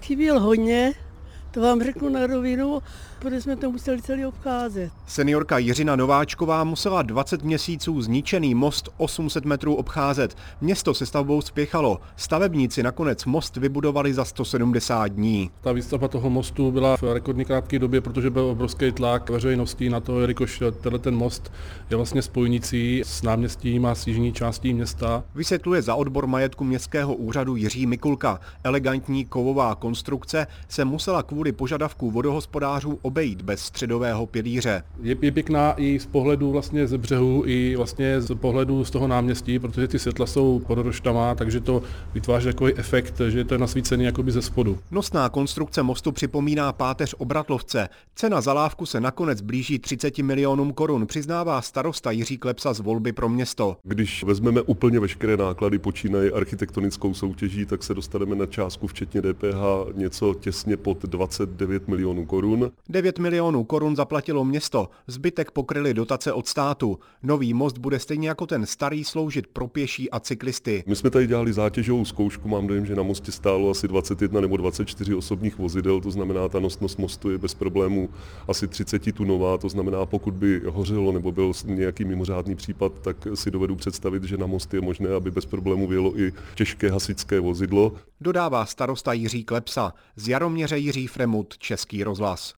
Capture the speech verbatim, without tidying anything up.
chyběl hodně, to vám řeknu na rovinu, protože jsme to museli celý obcházet. Seniorka Jiřina Nováčková musela dvacet měsíců zničený most osm set metrů obcházet. Město se stavbou spěchalo. Stavebníci nakonec most vybudovali za sto sedmdesát dní. Ta výstavba toho mostu byla v rekordně krátké době, protože byl obrovský tlak veřejnosti na to, jelikož tenhle ten most je vlastně spojnicí s náměstím a s jižní částí města. Vysvětluje za odbor majetku městského úřadu Jiří Mikulka. Elegantní kovová konstrukce se musela kvůli požadavku vodohospodářů obejít bez středového pilíře. Je, je pěkná i z pohledu vlastně ze břehu, i vlastně z pohledu z toho náměstí, protože ty světla jsou pod roštama, takže to vytváří takový efekt, že to je nasvícený jakoby ze spodu. Nosná konstrukce mostu připomíná páteř Obratlovce. Cena za lávku se nakonec blíží třiceti milionům korun, přiznává starosta Jiří Klepsa z Volby pro město. Když vezmeme úplně veškeré náklady, počínaje architektonickou soutěží, tak se dostaneme na částku včetně D P H něco těsně pod dvacet devět milionů korun. devět milionů korun zaplatilo město, zbytek pokryly dotace od státu. Nový most bude stejně jako ten starý sloužit pro pěší a cyklisty. My jsme tady dělali zátěžovou zkoušku, mám dojem, že na mostě stálo asi dvacet jedna nebo dvacet čtyři osobních vozidel, to znamená, ta nosnost mostu je bez problémů asi třicet tunová, to znamená, pokud by hořelo nebo byl nějaký mimořádný případ, tak si dovedu představit, že na most je možné, aby bez problémů vyjelo i těžké hasičské vozidlo. Dodává starosta Jiří Klepsa. Z Jaroměře Jiří Fremut, Český rozhlas.